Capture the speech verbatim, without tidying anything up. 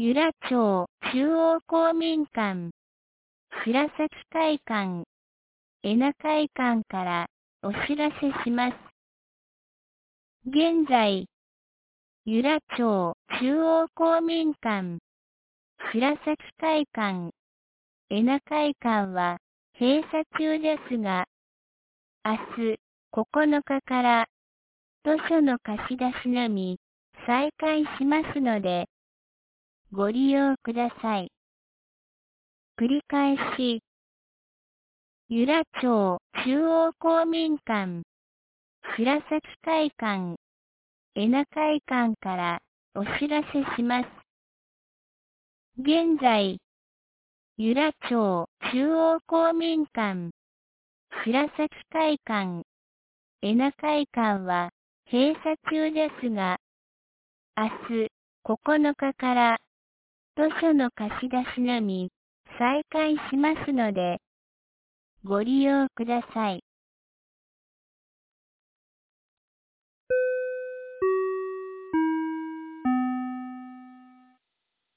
由良町中央公民館、白崎会館、恵那会館からお知らせします。現在、由良町中央公民館、白崎会館、恵那会館は閉鎖中ですが、明日ここのかから図書の貸し出しのみ再開しますので、ご利用ください。繰り返し、由良町中央公民館、白崎会館、恵那会館からお知らせします。現在、由良町中央公民館、白崎会館、恵那会館は閉鎖中ですが、明日ここのかから図書の貸し出しのみ再開しますので、ご利用ください。